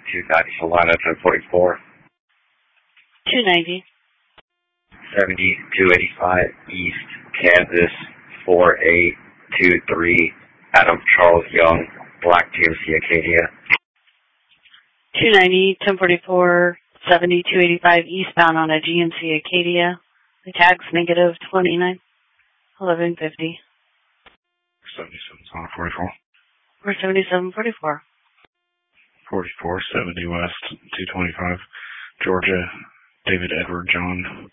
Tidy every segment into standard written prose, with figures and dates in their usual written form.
290 Solana 1044. 290. 7285 East Kansas 4823 Adam Charles Young, Black GMC Acadia. 290, 1044, 7285 eastbound on a GMC Acadia. The tag's negative 29, 1150. 77 on 44. Or 7744. 4470 West 225 Georgia David Edward John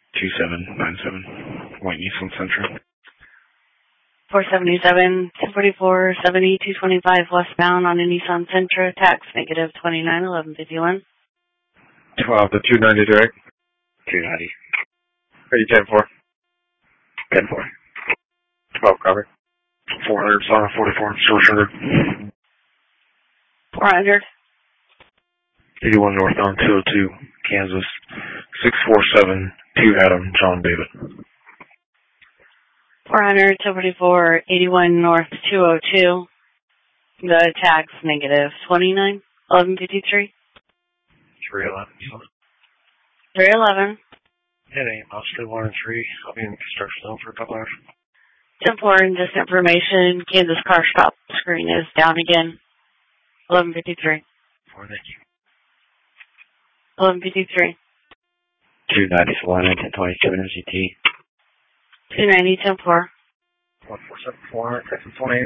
2797 White Nissan Sentra. 477, 244, 70, 225 westbound on a Nissan Sentra, tax negative 29, 1151. 12 to 290 direct. 290. Ready 10-4. 10-4. 12 cover. 400 Solana 44 short sugar. 400. 81 north on 202 Kansas 6472 Adam John David. 400, 244, 81 north 202. The tag's negative 29, 1153. 311. 311. It ain't mostly 1 and 3. I'll be in construction zone for a couple hours. 10-4 and just information. Kansas car stop screen is down again. 1153. 4, thank you. 1153. 290 Solana 1027 MCT. 290, 10-4. 1474, Texas 28.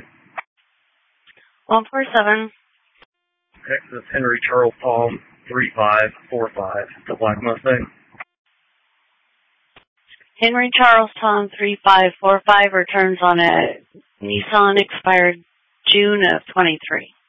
147. Texas Henry Charles Paul 3545. The Black Mustang. Henry Charlestown 3545 returns on a Nissan expired June of 23.